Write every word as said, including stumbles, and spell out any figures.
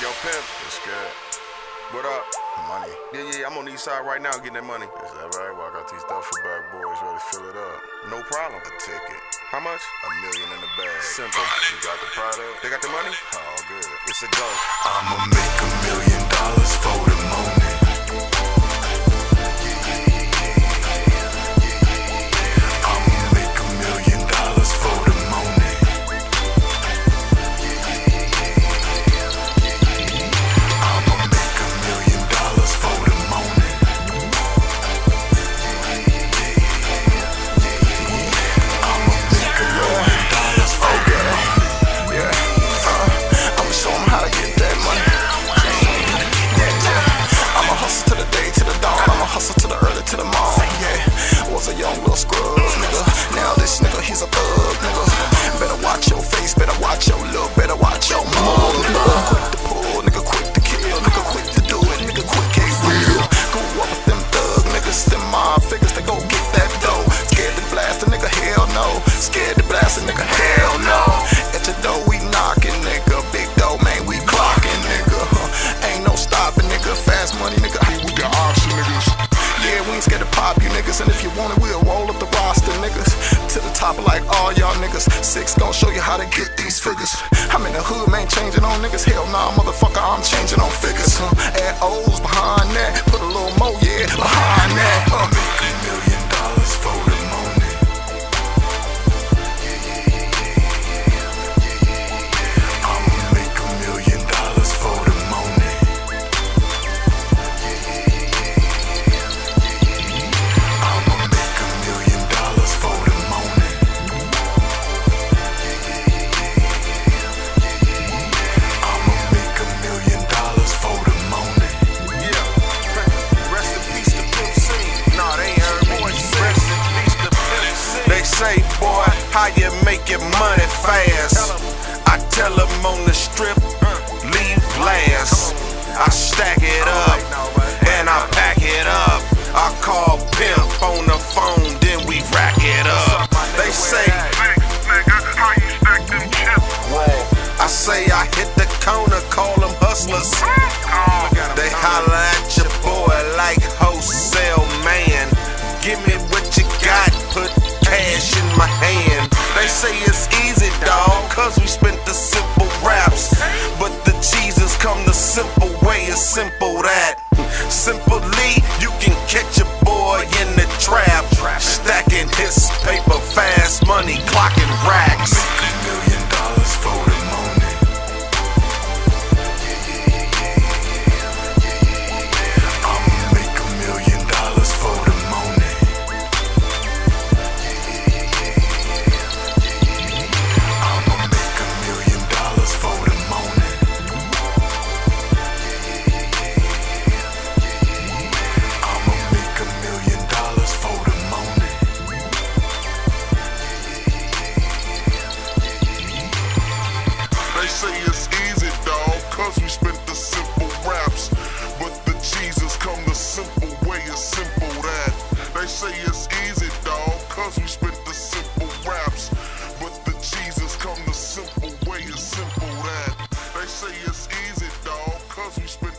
Yo, pimp. What's good? What up? Money. Yeah, yeah, I'm on the east side right now getting that money. Is that right? Well, I got these duffel bag boys ready to fill it up. No problem. A ticket. How much? A million in the bag. Simple. You got the product? They got the money? All good. It's a go. I'ma make a million dollars for the moment. I'ma make a million dollars for the moment. I'ma make a million dollars for the moment. I'ma make a million dollars for the moment. Yeah. Uh, I'ma show 'em how to get that money. Yeah, yeah. I'ma hustle to the day, to the dawn. I'ma hustle to the early, to the morning. Yeah. Was a young little scrub, nigga. Now this nigga, he's a thug, nigga. Better watch your face, better watch your look, better watch your move, nigga. Quick to pull, nigga, quick to kill, nigga, quick to do it, nigga, quick get real. Grew up with them thug niggas, them mob figures, they go get that dough. Scared to blast a nigga, hell no. Scared to blast a nigga, hell no. At your door, we knocking, nigga. Big dough, man, we clocking, nigga. Huh. Ain't no stopping, nigga. Fast money, nigga. Hey, we got option, niggas. Yeah, we ain't scared to pop you niggas. And if you want it, we'll roll up the roster, niggas. To the top like all y'all niggas. Six gon' show you how to get these figures. I'm in the hood, man, changing on niggas. Hell nah, motherfucker, I'm changing on figures. Huh. Add O's behind that. Put a little more, yeah, behind that. Uh. Make a million dollars for the moment. I'ma make a million dollars for the moment. I'ma make a million dollars for the moment. I'ma make a million dollars for the moment. Yeah. Rest in peace to Pimp C. Nah, they ain't heard me. Rest in peace to Pimp C. They say, boy, how you make your money fast? I tell them on the strip, leave last. I stack it up and I pack it up. I call Pimp on the phone, then we rack it up. They say, How you stack them chips? whoa. I say I hit the corner, call them hustlers. They holler at your boy like wholesale man. Give me what you got, put cash in my hand. They say it's easy, dawg, cause we spent the simple raps. But the cheeses come the simple way, it's simple that. Simply, you can catch a boy in the trap, stacking his paper, fast money, clocking racks. Make a million dollars for the moment. I'ma make a million dollars for the moment. I'ma make a million dollars for the moment. I'ma make a million dollars for the moment. They say it's easy, dawg, cause we spent the simple raps. But the Jesus come the simple way, it's simple that. They say it's easy, dawg, cause we spent the simple raps. But the Jesus come the simple way, it's simple that. They say it's easy, dawg, cause we spent